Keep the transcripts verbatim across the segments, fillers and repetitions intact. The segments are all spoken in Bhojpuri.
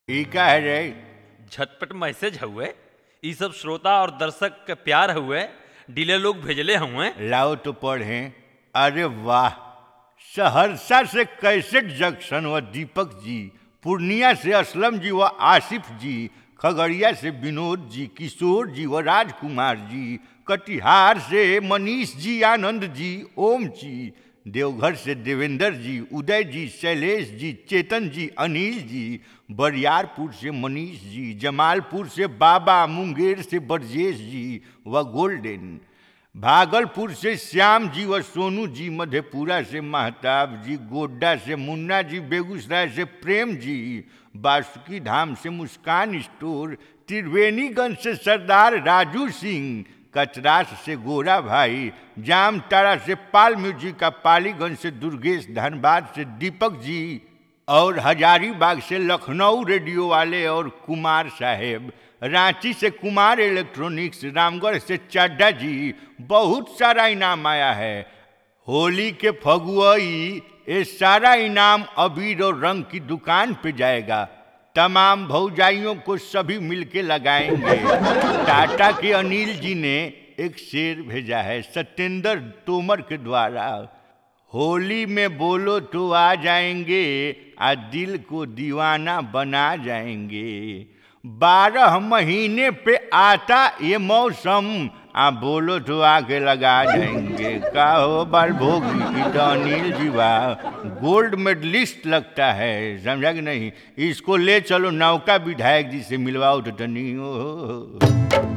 ई का है रे? झटपट मैसेज हुए, ई सब श्रोता और दर्शक के प्यार हुए, डिले लोग भेजले हुए। लाओ तो पढ़े। अरे वाह, सहरसा से कैसेट जंक्शन व दीपक जी, पूर्णिया से असलम जी व आसिफ जी, खगड़िया से विनोद जी, किशोर जी व राजकुमार जी, कटिहार से मनीष जी, आनंद जी, ओम जी, देवघर से देवेंद्र जी, उदय जी, शैलेश जी, चेतन जी, अनिल जी, बरियारपुर से मनीष जी, जमालपुर से बाबा, मुंगेर से ब्रजेश जी व गोल्डन, भागलपुर से श्याम जी व सोनू जी, मधेपुरा से महताब जी, गोड्डा से मुन्ना जी, बेगूसराय से प्रेम जी, बासुकी धाम से मुस्कान स्टोर, त्रिवेणीगंज से सरदार राजू सिंह, कचरास से गोरा भाई, जामताड़ा से पाल म्यूजिक का, पालीगंज से दुर्गेश, धनबाद से दीपक जी और हजारीबाग से लखनऊ रेडियो वाले और कुमार साहेब, रांची से कुमार इलेक्ट्रॉनिक्स, रामगढ़ से चड्डा जी। बहुत सारा इनाम आया है। होली के फगुआई ये सारा इनाम अबीर और रंग की दुकान पे जाएगा। तमाम भौजाइयों को सभी मिलके लगाएंगे। टाटा के अनिल जी ने एक शेर भेजा है सत्येंद्र तोमर के द्वारा, होली में बोलो तो आ जाएंगे, आ दिल को दीवाना बना जाएंगे। बारह महीने पे आता ये मौसम, आ बोलो तो आके लगा जाएंगे। का हो बाल भोगी की तो अनिल जी वाह, गोल्ड मेडलिस्ट लगता है, समझा कि नहीं? इसको ले चलो नौका विधायक जी से मिलवाओ तो तनी हो।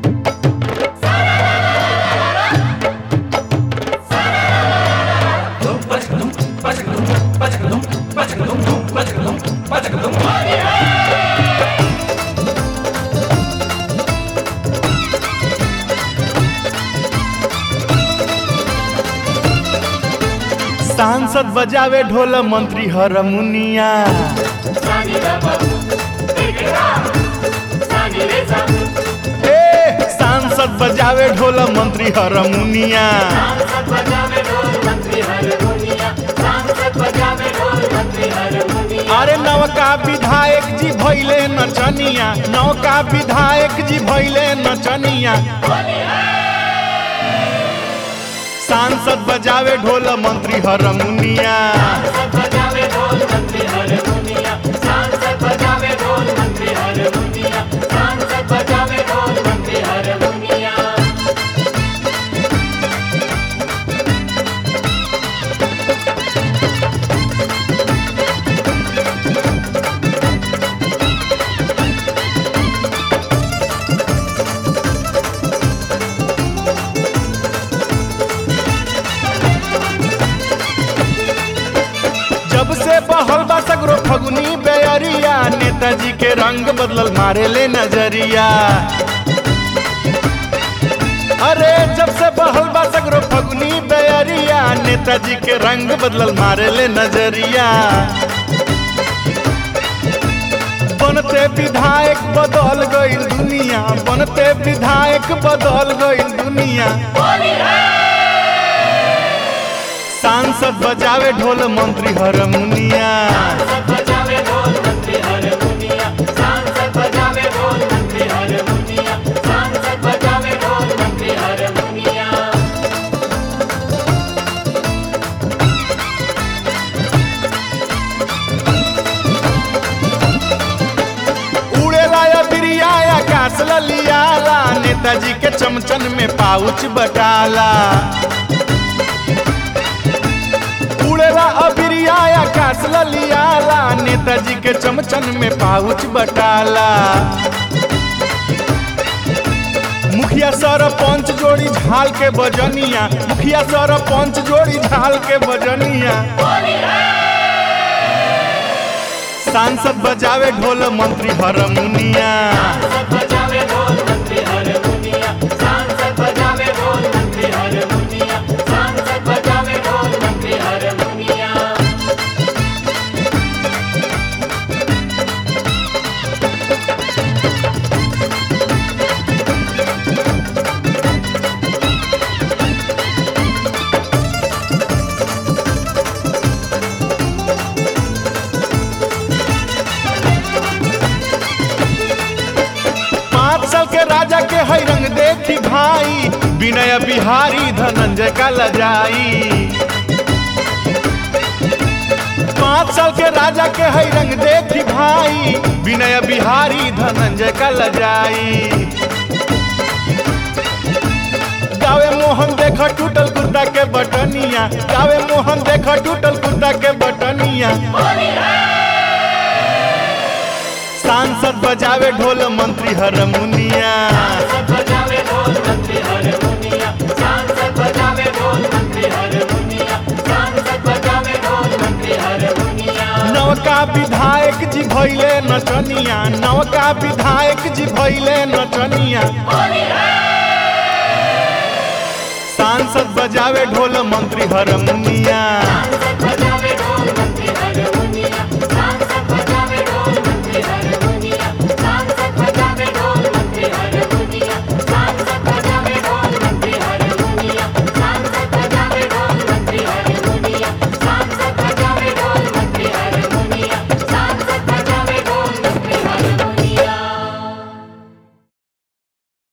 सांसद बजावे ढोल, मंत्री हरमुनिया, ए सांसद बजावे ढोल, मंत्री हरमुनिया, अरे नौका विधायक जी भइले नचनिया, नौका विधायक जी भइले नचनिया। सांसद बजावे ढोल, मंत्री हरमुनिया, बहल बा सगरो फगुनी बेअरिया, नेताजी के रंग बदलल मारे ले नजरिया। अरे जब से बहल बा सगरो फगुनी बेअरिया, नेताजी के रंग बदलल मारे ले नजरिया। बनते विधायक बदल गईल दुनिया, बनते विधायक बदल गईल दुनिया। सांसद बजावे ढोल, मंत्री हरमुनिया, उड़ेला या बिरिया आकाश ललियाला, नेताजी के चमचन में पाउच बटाला। उड़ेला अबिरिया आकाश ललियाला, नेताजी के चमचन में पाउच बटाला। मुखिया सरपंच जोड़ी झाल के बजनिया, मुखिया सरपंच जोड़ी झाल के बजनिया। सांसद बजावे ढोल, मंत्री हरमुनिया, के राजा के है रंग देखी भाई, विनय बिहारी धनंजय का लजाई। पाँच साल के राजा के है रंग देखी भाई, विनय बिहारी धनंजय का लजाई। गावे मोहन देखा टूटल कुर्ता के बटनिया, गावे मोहन देखा टूटल कुर्ता के बटनिया। सांसद बजावे ढोल मंत्री हारमोनिया, नवका विधायक जी भइले नचनिया, नवका विधायक जी भइले नचनिया। सांसद बजावे ढोल मंत्री हारमोनिया।